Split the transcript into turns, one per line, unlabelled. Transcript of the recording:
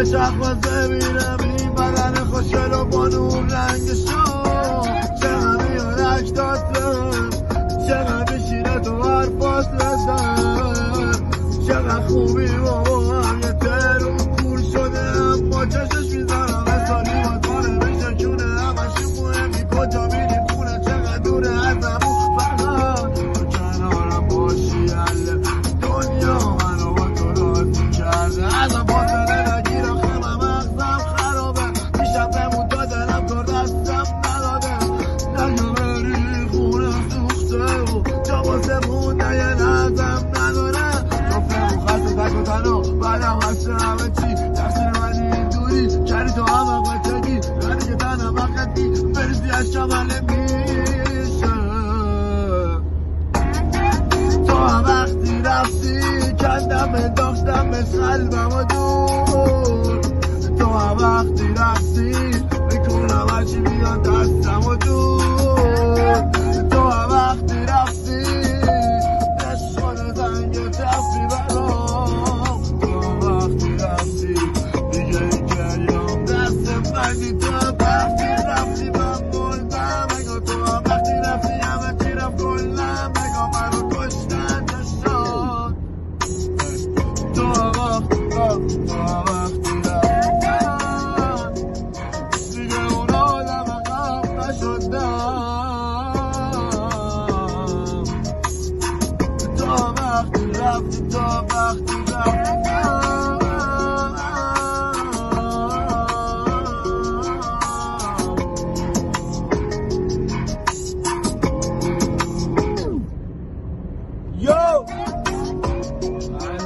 شخوازه میرم این بدن خوشگل و با نور رنگشو چقدر میارک دادم چقدر بشینه تو حرفاس بزن چقدر خوبی بابا هم یه ترون کور شده اما چشش میزنم مثالی با تاره بشکونه همشی مهمی کجا میریم خونه چقدر دوره از همون فقط تو کنارم باشی حل دنیا منو با تو راضی کرده ازم فاصله نگیرم خمم مغزم خرابه میشم بمون تا دلم تو دستم نداده نگه بری خونه سوخته و جا واسه مونده یه نظم نداره گفتم خسته تک و تنها بعدم خسته همه چی تقصیر منی این دوری کردی تو همه قطعی یعنی که تنم وقتی بریزی از کماله میشه تو هم وقتی رفتی کندم انداختم به قلبم و دور تو هم وقتی رفتی میکنم هرچی میاد دستم و دور تو هم وقتی رفتی نشان زنگ تفری برام تو هم وقتی رفتی دیگه این گریام دست منی تو هم وقتی رفتی من مردم اگه تو هم وقتی رفتی همه چی رفت کلم اگه منو کشتن نشد تو هم وقتی رفتی تو هم وقتی رفتی دیگه اون آدم عقب نشدم تو هم وقتی رفتی تو هم وقتی رفتی Yo!